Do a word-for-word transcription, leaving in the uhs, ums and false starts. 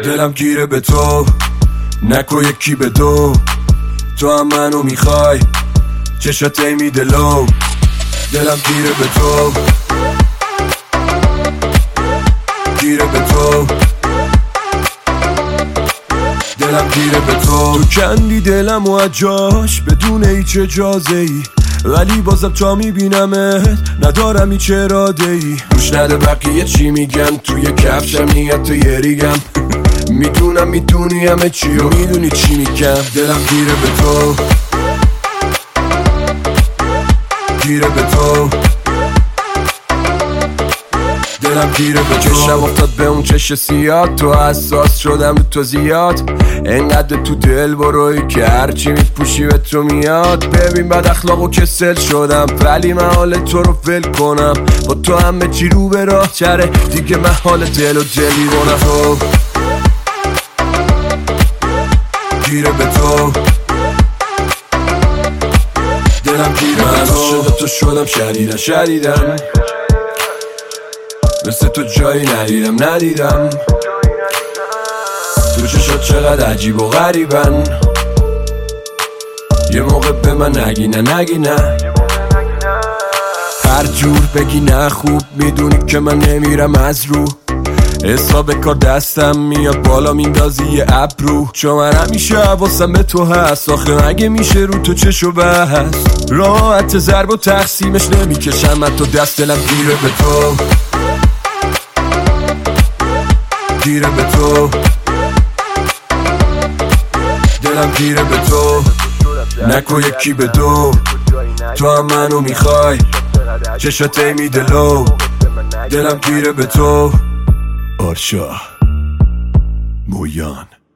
دلم گیره به تو، نکو یکی به دو. تو هم منو میخوای، چشات میده لو. دلم گیره به تو، گیره به تو، دلم گیره به تو. تو کندی دلم و اجاش بدون هیچ اجازه ای، ولی بازم تا میبینمت ندارم هیچ اراده ای. گوش نده بقیه چی میگن، توی کفشم نیت تو یه ریگم. میدونم میدونی همه چی و میدونی چی میگم. دلم گیره به تو، گیره به تو، دلم گیره به تو. چشم افتاد به اون چش سیاد، تو حساس شدم رو تو زیاد. انقدر تو دل بروی که هرچی میپوشی به تو میاد. ببین بد اخلاق و کسل شدم، ولی من حال تو رو ول کنم. با تو همه چی رو به راه چره، دیگه من حال دل و دلی رونم. تو گیره به تو، دلم گیره به تو. من شده تو شدم شدیدن شدیدن، مثل تو جایی ندیدم ندیدم. تو چشات چقدر عجیب و غریبن، یه موقع به من نگی نه نگی نه. هر جور بگی نه خوب میدونی که من نمیرم از رو. حساب کار دستم میاد بالا میندازی یه ابرو. چون من همیشه حواسم به تو هست، آخه مگه میشه رو تو چشو بحث. راحت ضرب و تقسیمش نمیکشم من تو دست. دلم گیره به تو، گیره به تو، دلم گیره به تو، نکو یکی به دو. تو هم منو میخوای، چشات میده لو. دلم گیره به تو. آرشا مویان.